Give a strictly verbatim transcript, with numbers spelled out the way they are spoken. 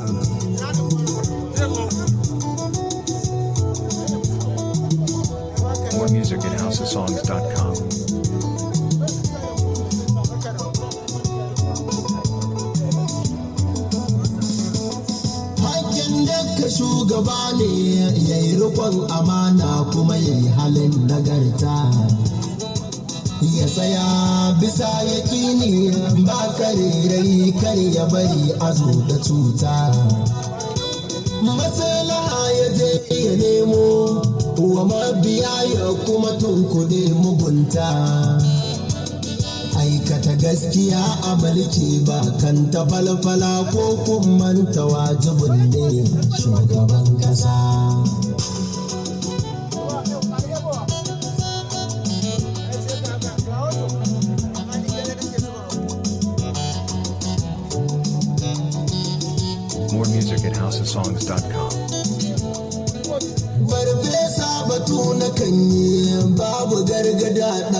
More music at house of songs dot com. Shugaba ne ya yi rikon amana kuma ya yi halin nagarta, ya tsaya bisa yaƙini ba karerai kar ya bari a zo da cuta. Matsala ya je ya nemo wa mabiya ya kuma tunkuɗe mugunta. Aikata gaskiya a mulki ba kan ta falfala ko kumanta wajibin ne shugaban kasa. More music at house of songs dot com. Farfesa batu na kan yi babu gargada